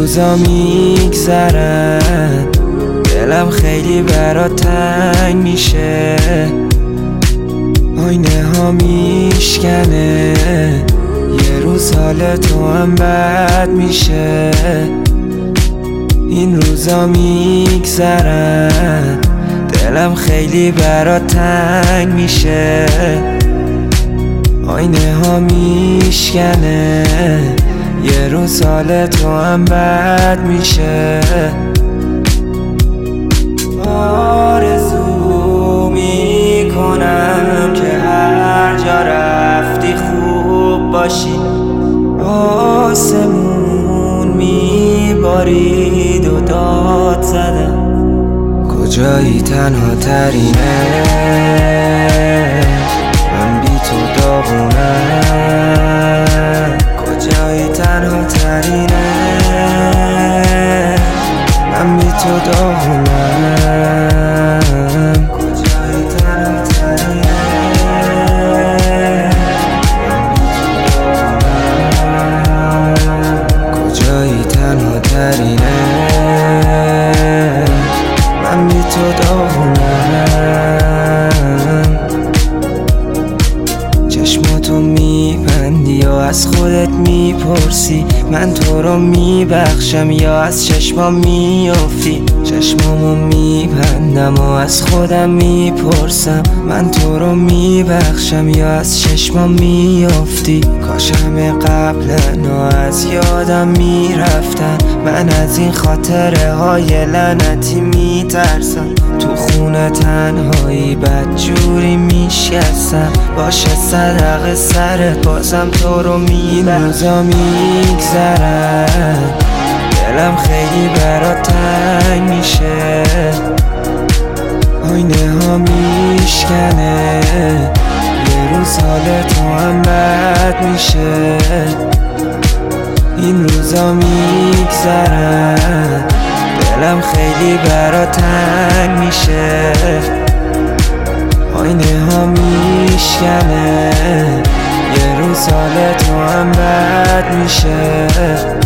روزا میگذرن دلم خیلی برات تنگ میشه، آینه ها میشکنه یه روز حال تو هم بد میشه. این روزا میگذرن دلم خیلی برات تنگ میشه، آینه ها میشکنه یه روز حال تو هم بد میشه. آرزو میکنم که هر جا رفتی خوب باشی، آسمون میبارید و داد زدم کجایی تنها ترینه، من بی تو داغونم کجایی تنها ترینه، من بی تو داغونم کجایی تنها ترینه، کجایی تنها ترینه، من بی تو داغونم. چشماتو میبندی یا از خودت میپرسی من تو رو میبخشم یا از چشمام میافتی، چشمامو میبندم و از خودم میپرسم من تو رو میبخشم یا از چشمام میافتی. کاش همه قبلنا از یادم میرفتن، من از این خاطره های لعنتی میترسم، تو خونه تنهایی بدجوری میشکستم، باشه صدق سرت بازم تو رو میبخشم. روزا میگذرن دلم خیلی برات تنگ میشه، آینه ها میشکنه یه روز حال تو هم بد میشه. این روزا میگذرن دلم خیلی برات تنگ میشه، آینه ها میشکنه یه روز حال تو هم بد میشه.